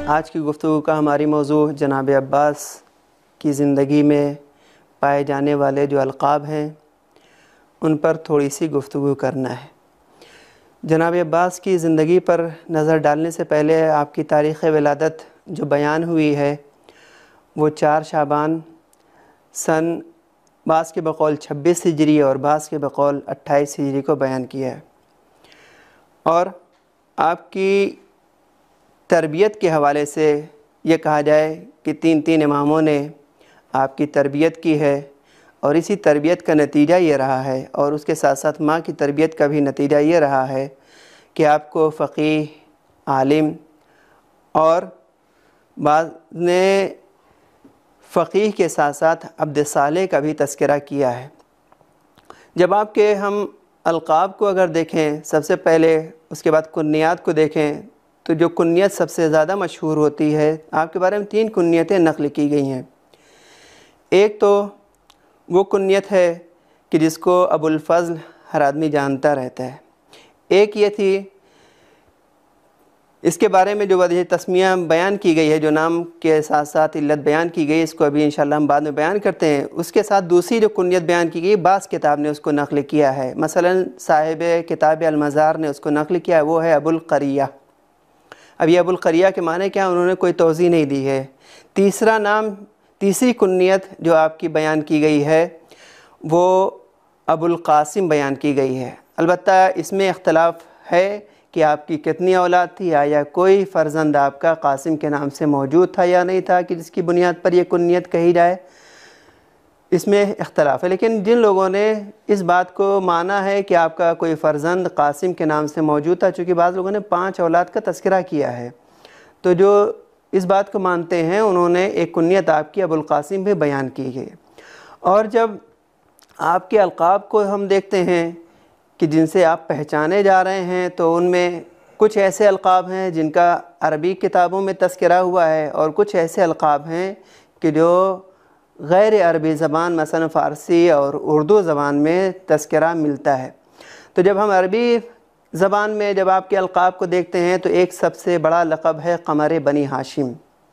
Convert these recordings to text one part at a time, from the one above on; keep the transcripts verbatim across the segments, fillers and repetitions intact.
آج کی گفتگو کا ہماری موضوع جناب عباس کی زندگی میں پائے جانے والے جو القاب ہیں ان پر تھوڑی سی گفتگو کرنا ہے۔ جناب عباس کی زندگی پر نظر ڈالنے سے پہلے آپ کی تاریخ ولادت جو بیان ہوئی ہے وہ چار شعبان سن بعض کے بقول چھبیس ہجری اور بعض کے بقول اٹھائیس ہجری کو بیان کیا ہے، اور آپ کی تربیت کے حوالے سے یہ کہا جائے کہ تین تین اماموں نے آپ کی تربیت کی ہے، اور اسی تربیت کا نتیجہ یہ رہا ہے، اور اس کے ساتھ ساتھ ماں کی تربیت کا بھی نتیجہ یہ رہا ہے کہ آپ کو فقیہ، عالم، اور بعض نے فقیہ کے ساتھ ساتھ عبد صالح کا بھی تذکرہ کیا ہے۔ جب آپ کے ہم القاب کو اگر دیکھیں سب سے پہلے، اس کے بعد کنیات کو دیکھیں، تو جو کنیت سب سے زیادہ مشہور ہوتی ہے، آپ کے بارے میں تین کنیتیں نقل کی گئی ہیں۔ ایک تو وہ کنیت ہے کہ جس کو ابو الفضل ہر آدمی جانتا رہتا ہے۔ ایک یہ تھی، اس کے بارے میں جو وجہ تسمیہ بیان کی گئی ہے، جو نام کے ساتھ ساتھ علت بیان کی گئی، اس کو ابھی انشاءاللہ ہم بعد میں بیان کرتے ہیں۔ اس کے ساتھ دوسری جو کنیت بیان کی گئی، بعض کتاب نے اس کو نقل کیا ہے، مثلا صاحب کتاب المزار نے اس کو نقل کیا ہے، وہ ہے ابو القریہ۔ اب یہ ابو القریہ کے معنی کیا، انہوں نے کوئی توضیح نہیں دی ہے۔ تیسرا نام، تیسری کنیت جو آپ کی بیان کی گئی ہے وہ ابو القاسم بیان کی گئی ہے۔ البتہ اس میں اختلاف ہے کہ آپ کی کتنی اولاد تھی، آیا کوئی فرزند آپ کا قاسم کے نام سے موجود تھا یا نہیں تھا کہ جس کی بنیاد پر یہ کنیت کہی جائے، اس میں اختلاف ہے۔ لیکن جن لوگوں نے اس بات کو مانا ہے کہ آپ کا کوئی فرزند قاسم کے نام سے موجود تھا، چونکہ بعض لوگوں نے پانچ اولاد کا تذکرہ کیا ہے، تو جو اس بات کو مانتے ہیں انہوں نے ایک کنیت آپ کی ابو القاسم بھی بیان کی ہے۔ اور جب آپ کے القاب کو ہم دیکھتے ہیں کہ جن سے آپ پہچانے جا رہے ہیں، تو ان میں کچھ ایسے القاب ہیں جن کا عربی کتابوں میں تذکرہ ہوا ہے، اور کچھ ایسے القاب ہیں کہ جو غیر عربی زبان مثلا فارسی اور اردو زبان میں تذکرہ ملتا ہے۔ تو جب ہم عربی زبان میں جب آپ کے القاب کو دیکھتے ہیں تو ایک سب سے بڑا لقب ہے قمر بنی ہاشم۔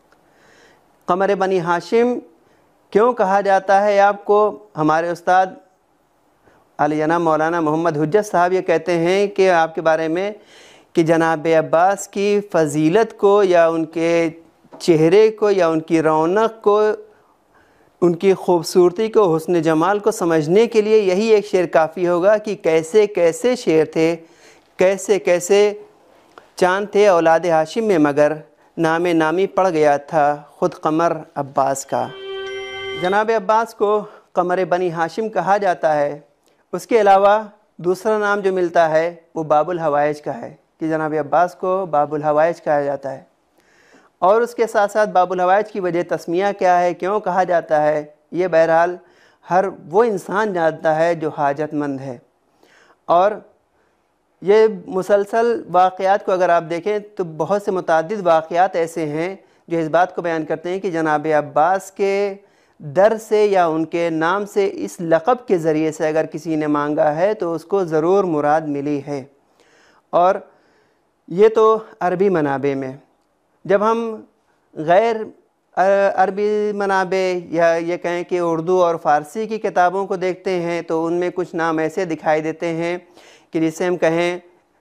قمر بنی ہاشم کیوں کہا جاتا ہے آپ کو؟ ہمارے استاد علی جناب مولانا محمد حجت صاحب یہ کہتے ہیں کہ آپ کے بارے میں کہ جناب عباس کی فضیلت کو یا ان کے چہرے کو یا ان کی رونق کو، ان کی خوبصورتی کو، حسن جمال کو سمجھنے کے لیے یہی ایک شعر کافی ہوگا کہ کیسے کیسے شعر تھے، کیسے کیسے چاند تھے اولاد ہاشم میں، مگر نام نامی پڑ گیا تھا خود قمر عباس کا۔ جناب عباس کو قمر بنی ہاشم کہا جاتا ہے۔ اس کے علاوہ دوسرا نام جو ملتا ہے وہ باب الحوائج کا ہے، کہ جناب عباس کو باب الحوائج کہا جاتا ہے۔ اور اس کے ساتھ ساتھ باب الحوائج کی وجہ تسمیہ کیا ہے، کیوں کہا جاتا ہے، یہ بہرحال ہر وہ انسان جانتا ہے جو حاجت مند ہے۔ اور یہ مسلسل واقعات کو اگر آپ دیکھیں تو بہت سے متعدد واقعات ایسے ہیں جو اس بات کو بیان کرتے ہیں کہ جناب عباس کے در سے یا ان کے نام سے، اس لقب کے ذریعے سے اگر کسی نے مانگا ہے تو اس کو ضرور مراد ملی ہے۔ اور یہ تو عربی منابع میں۔ جب ہم غیر عربی منابع یا یہ کہیں کہ اردو اور فارسی کی کتابوں کو دیکھتے ہیں تو ان میں کچھ نام ایسے دکھائی دیتے ہیں کہ جسے ہم کہیں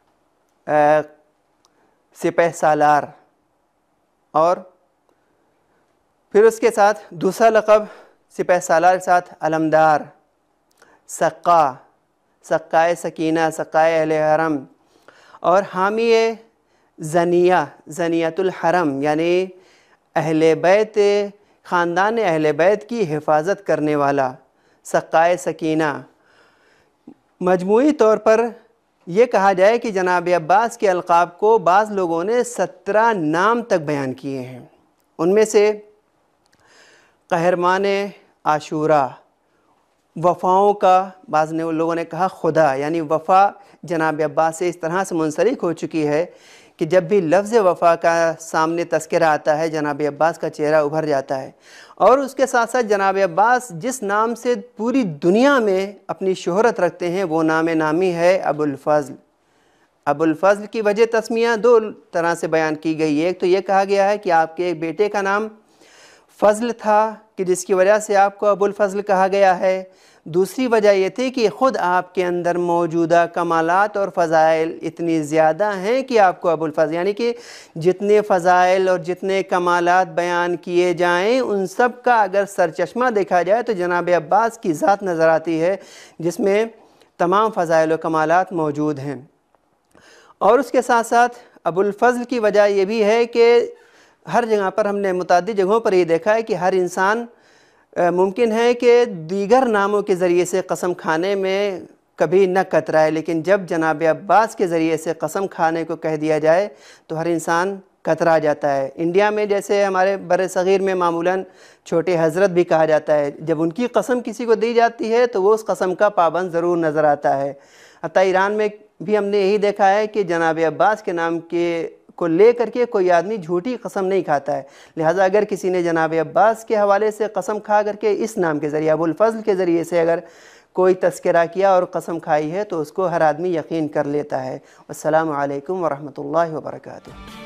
سپہ سالار، اور پھر اس کے ساتھ دوسرا لقب سپہ سالار کے ساتھ علمدار، سقا، سقائے سکینہ، سقائے اہل حرم، اور حامی زنیہ، زنیۃ الحرم، یعنی اہل بیت، خاندان اہل بیت کی حفاظت کرنے والا، سقائے سکینہ۔ مجموعی طور پر یہ کہا جائے کہ جناب عباس کے القاب کو بعض لوگوں نے سترہ نام تک بیان کیے ہیں۔ ان میں سے قہرمان عاشورہ، وفاؤں کا، بعض نے لوگوں نے کہا خدا، یعنی وفا جناب عباس سے اس طرح سے منسلک ہو چکی ہے کہ جب بھی لفظ وفا کا سامنے تذکرہ آتا ہے جناب عباس کا چہرہ ابھر جاتا ہے۔ اور اس کے ساتھ ساتھ جناب عباس جس نام سے پوری دنیا میں اپنی شہرت رکھتے ہیں وہ نام نامی ہے ابو الفضل۔ ابوالفضل کی وجہ تسمیہ دو طرح سے بیان کی گئی ہے۔ ایک تو یہ کہا گیا ہے کہ آپ کے ایک بیٹے کا نام فضل تھا کہ جس کی وجہ سے آپ کو ابوالفضل کہا گیا ہے۔ دوسری وجہ یہ تھی کہ خود آپ کے اندر موجودہ کمالات اور فضائل اتنی زیادہ ہیں کہ آپ کو ابوالفضل، یعنی کہ جتنے فضائل اور جتنے کمالات بیان کیے جائیں ان سب کا اگر سرچشمہ دیکھا جائے تو جناب عباس کی ذات نظر آتی ہے جس میں تمام فضائل و کمالات موجود ہیں۔ اور اس کے ساتھ ساتھ ابوالفضل کی وجہ یہ بھی ہے کہ ہر جگہ پر ہم نے متعدد جگہوں پر یہ دیکھا ہے کہ ہر انسان ممکن ہے کہ دیگر ناموں کے ذریعے سے قسم کھانے میں کبھی نہ کترائے، لیکن جب جناب عباس کے ذریعے سے قسم کھانے کو کہہ دیا جائے تو ہر انسان کترا جاتا ہے۔ انڈیا میں جیسے ہمارے بر صغیر میں معمولاً چھوٹے حضرت بھی کہا جاتا ہے، جب ان کی قسم کسی کو دی جاتی ہے تو وہ اس قسم کا پابند ضرور نظر آتا ہے۔ حتیٰ ایران میں بھی ہم نے یہی دیکھا ہے کہ جناب عباس کے نام کے کو لے کر کے کوئی آدمی جھوٹی قسم نہیں کھاتا ہے، لہٰذا اگر کسی نے جناب عباس کے حوالے سے قسم کھا کر کے اس نام کے ذریعے ابوالفضل کے ذریعے سے اگر کوئی تذکرہ کیا اور قسم کھائی ہے تو اس کو ہر آدمی یقین کر لیتا ہے۔ السلام علیکم ورحمۃ اللہ وبرکاتہ۔